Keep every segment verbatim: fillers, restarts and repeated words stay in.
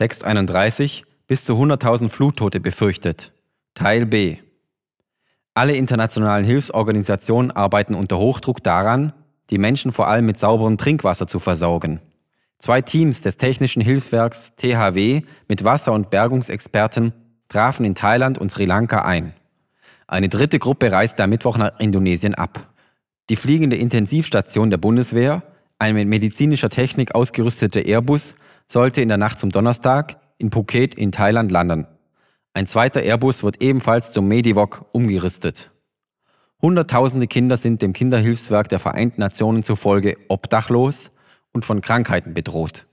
Text einunddreißig. Bis zu hunderttausend Fluttote befürchtet. Teil B. Alle internationalen Hilfsorganisationen arbeiten unter Hochdruck daran, die Menschen vor allem mit sauberem Trinkwasser zu versorgen. Zwei Teams des Technischen Hilfswerks T H W mit Wasser- und Bergungsexperten trafen in Thailand und Sri Lanka ein. Eine dritte Gruppe reiste am Mittwoch nach Indonesien ab. Die fliegende Intensivstation der Bundeswehr, ein mit medizinischer Technik ausgerüsteter Airbus, sollte in der Nacht zum Donnerstag in Phuket in Thailand landen. Ein zweiter Airbus wird ebenfalls zum Medivok umgerüstet. Hunderttausende Kinder sind dem Kinderhilfswerk der Vereinten Nationen zufolge obdachlos und von Krankheiten bedroht.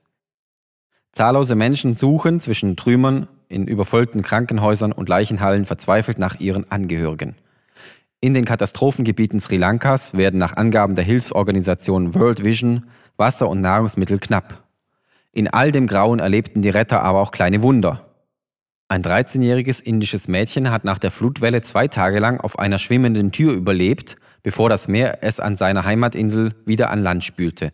Zahllose Menschen suchen zwischen Trümmern in überfüllten Krankenhäusern und Leichenhallen verzweifelt nach ihren Angehörigen. In den Katastrophengebieten Sri Lankas werden nach Angaben der Hilfsorganisation World Vision Wasser und Nahrungsmittel knapp. In all dem Grauen erlebten die Retter aber auch kleine Wunder. Ein dreizehnjähriges indisches Mädchen hat nach der Flutwelle zwei Tage lang auf einer schwimmenden Tür überlebt, bevor das Meer es an seiner Heimatinsel wieder an Land spülte.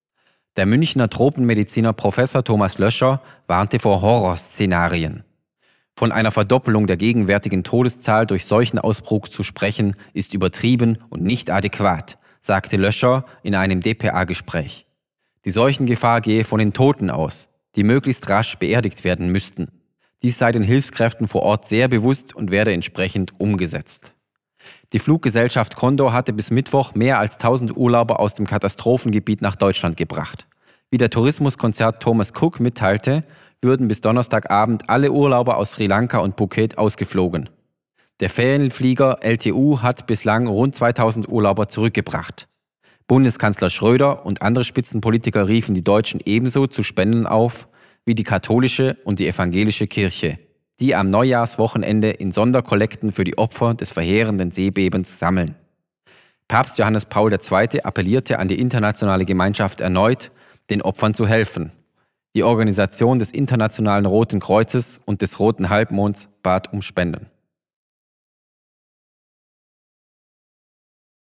Der Münchner Tropenmediziner Professor Thomas Löscher warnte vor Horrorszenarien. Von einer Verdoppelung der gegenwärtigen Todeszahl durch Seuchenausbruch zu sprechen, ist übertrieben und nicht adäquat, sagte Löscher in einem D P A-Gespräch. Die Seuchengefahr gehe von den Toten aus, die möglichst rasch beerdigt werden müssten. Dies sei den Hilfskräften vor Ort sehr bewusst und werde entsprechend umgesetzt. Die Fluggesellschaft Condor hatte bis Mittwoch mehr als tausend Urlauber aus dem Katastrophengebiet nach Deutschland gebracht. Wie der Tourismuskonzert Thomas Cook mitteilte, würden bis Donnerstagabend alle Urlauber aus Sri Lanka und Phuket ausgeflogen. Der Ferienflieger L T U hat bislang rund zweitausend Urlauber zurückgebracht. Bundeskanzler Schröder und andere Spitzenpolitiker riefen die Deutschen ebenso zu Spenden auf wie die katholische und die evangelische Kirche, die am Neujahrswochenende in Sonderkollekten für die Opfer des verheerenden Seebebens sammeln. Papst Johannes Paul der Zweite appellierte an die internationale Gemeinschaft erneut, den Opfern zu helfen. Die Organisation des Internationalen Roten Kreuzes und des Roten Halbmonds bat um Spenden.